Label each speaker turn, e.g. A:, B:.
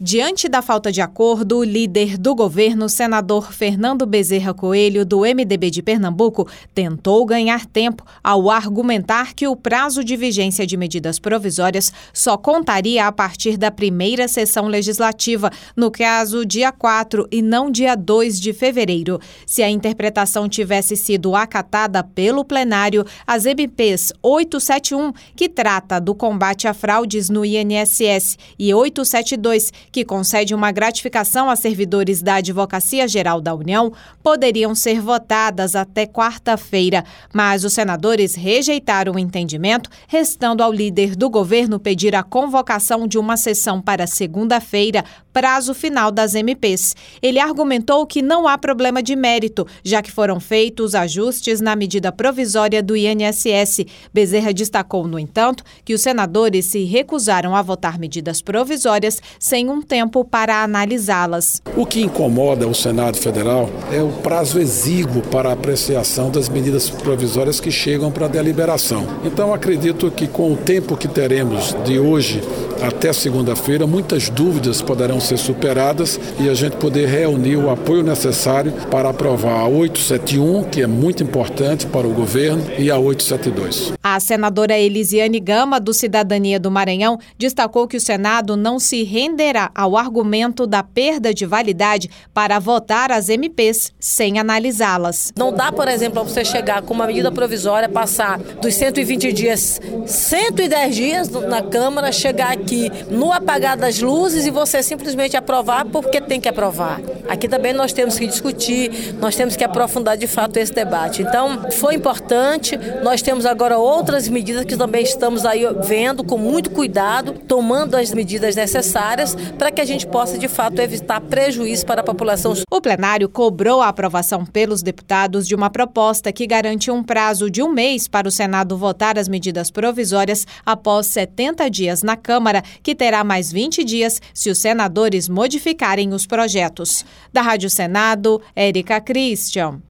A: Diante da falta de acordo, o líder do governo, senador Fernando Bezerra Coelho, do MDB de Pernambuco, tentou ganhar tempo ao argumentar que o prazo de vigência de medidas provisórias só contaria a partir da primeira sessão legislativa, no caso dia 4 e não dia 2 de fevereiro. Se a interpretação tivesse sido acatada pelo plenário, as MPs 871, que trata do combate a fraudes no INSS, e 872, que concede uma gratificação a servidores da Advocacia Geral da União, poderiam ser votadas até quarta-feira. Mas os senadores rejeitaram o entendimento, restando ao líder do governo pedir a convocação de uma sessão para segunda-feira, prazo final das MPs. Ele argumentou que não há problema de mérito, já que foram feitos ajustes na medida provisória do INSS. Bezerra destacou, no entanto, que os senadores se recusaram a votar medidas provisórias sem um tempo para analisá-las.
B: O que incomoda o Senado Federal é o prazo exíguo para a apreciação das medidas provisórias que chegam para deliberação. Então, acredito que com o tempo que teremos de hoje até segunda-feira, muitas dúvidas poderão ser superadas e a gente poder reunir o apoio necessário para aprovar a 871, que é muito importante para o governo, e a 872.
A: A senadora Elisiane Gama, do Cidadania do Maranhão, destacou que o Senado não se renderá ao argumento da perda de validade para votar as MPs sem analisá-las.
C: Não dá, por exemplo, você chegar com uma medida provisória, passar dos 120 dias, 110 dias na Câmara, chegar aqui no apagar das luzes e você simplesmente aprovar porque tem que aprovar. Aqui também nós temos que discutir, nós temos que aprofundar de fato esse debate. Então, foi importante, nós temos agora outras medidas que também estamos aí vendo com muito cuidado, tomando as medidas necessárias para que a gente possa de fato evitar prejuízo para a população.
A: O plenário cobrou a aprovação pelos deputados de uma proposta que garante um prazo de 1 mês para o Senado votar as medidas provisórias após 70 dias na Câmara, que terá mais 20 dias se os senadores modificarem os projetos. Da Rádio Senado, Érica Christian.